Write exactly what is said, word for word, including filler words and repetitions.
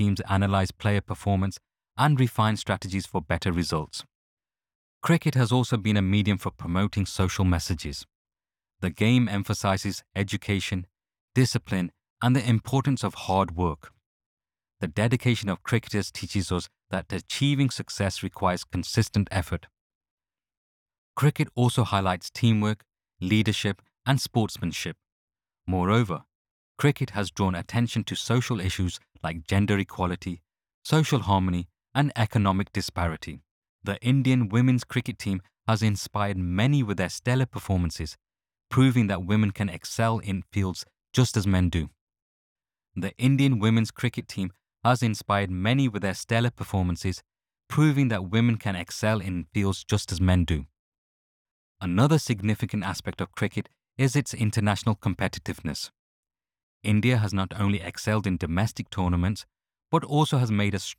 teams analyze player performance and refine strategies for better results. Cricket has also been a medium for promoting social messages. The game emphasizes education, discipline, and the importance of hard work. The dedication of cricketers teaches us that achieving success requires consistent effort. Cricket also highlights teamwork, leadership, and sportsmanship. Moreover, cricket has drawn attention to social issues like gender equality, social harmony, and economic disparity. The Indian women's cricket team has inspired many with their stellar performances, proving that women can excel in fields just as men do. The Indian women's cricket team has inspired many with their stellar performances, proving that women can excel in fields just as men do. Another significant aspect of cricket is its international competitiveness. India has not only excelled in domestic tournaments, but also has made a